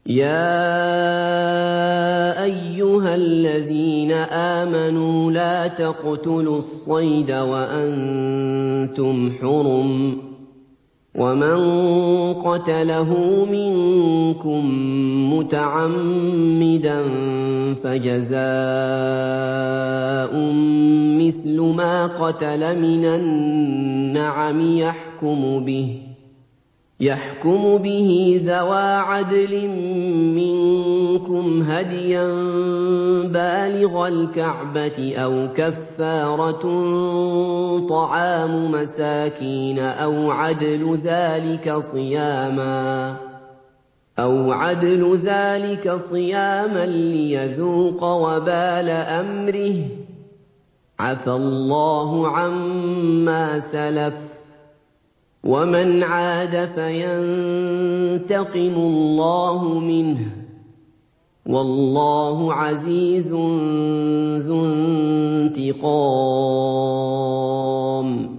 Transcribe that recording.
يَا أَيُّهَا الَّذِينَ آمَنُوا لَا تَقْتُلُوا الصَّيْدَ وَأَنتُمْ حُرُمٌ ۚ وَمَن قَتَلَهُ مِنكُم مُّتَعَمِّدًا فَجَزَاءٌ مِّثْلُ مَا قَتَلَ مِنَ النَّعَمِ يَحْكُمُ بِهِ ذَوَا عَدْلٍ مِّنكُمْ هَدْيًا بَالِغَ الْكَعْبَةِ أَوْ كَفَّارَةٌ طَعَامُ مَسَاكِينَ أَوْ عَدْلُ ذَٰلِكَ صِيَامًا لِّيَذُوقَ وَبَالَ أَمْرِهِ ۗ عَفَا اللَّهُ عَمَّا سَلَفَ ۚ وَمَنْ عَادَ فَيَنتَقِمُ اللَّهُ مِنْهُ ۗ وَاللَّهُ عَزِيزٌ ذُو انتِقَامٍ.